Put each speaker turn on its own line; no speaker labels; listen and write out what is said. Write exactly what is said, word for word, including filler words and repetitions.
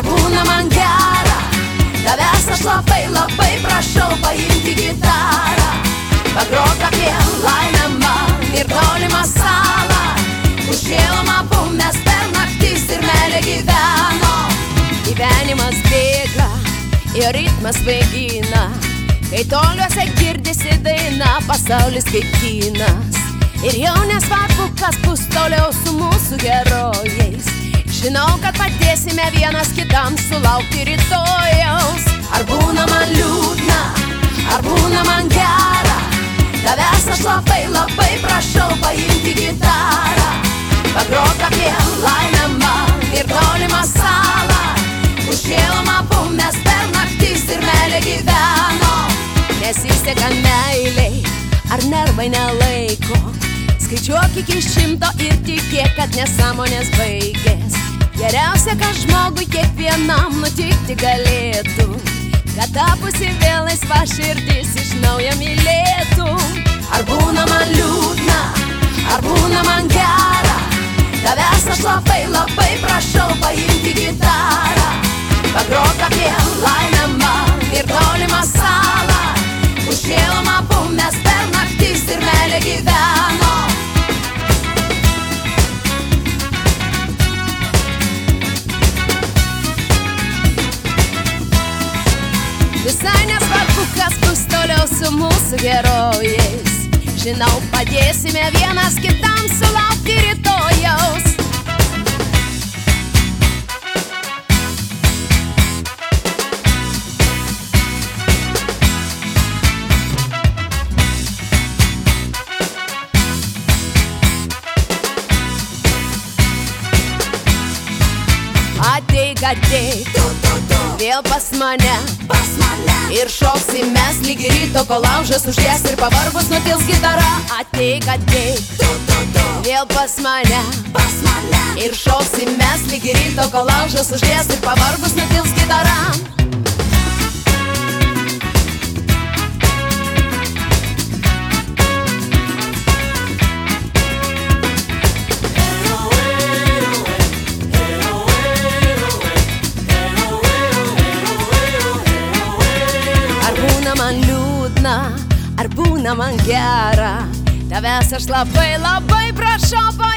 ar būna man gera. Tavęs aš labai, labai prašau paimti gitarą, pagrok apie laimę man ir tolimą salą, kur šėlom abu mes per naktis ir meilė gyveno. Gyvenimas bėga ir ritmas vaigina, kai toliuose girdisi daina, pasaulis kaip kinas. Ir jau nesvarbu, kas bus toliau su mūsų herojais, žinau, kad padėsime vienas kitam sulaukti rytojaus. Ar būna man liūdna, ar būna man gera, tavęs aš labai, labai prašau paimti gitarą, pagrok apie laimę man ir tolimą salą, kur šėlom abu mes per naktis ir meilė gyveno. Nesiseka meiliai, ar nervai nelaiko, skaičiuok iki šimto ir tikėk, kad nesąmonės baigės. Geriausia, kad žmogui kiekvienam nutikti galėtų, kad tapusi vėl laisva širdis iš naujo mylėtų. Ar būna man liūdna, ar būna man gera, tavęs aš labai, labai prašau paimti gitarą, pagrok apie laimę man ir tolimą salą, kur šėlom abu mes per naktis ir meilė gyveno. Visai nesvarbu, kas bus toliau su mūsų herojais, žinau, padėsime vienas kitam sulaukti rytojaus. Ateik, ateik, vėl pas mane, pas mane, ir šoksim mes lygi ryto, kol laužas užges ir pavargus nutils gitara. Ateik, ateik, vėl pas mane, pas mane, ir šoksim mes lygi ryto, kol laužas užges ir pavargus nutils gitara. Ar būna man gera, tavęs aš labai, labai prašau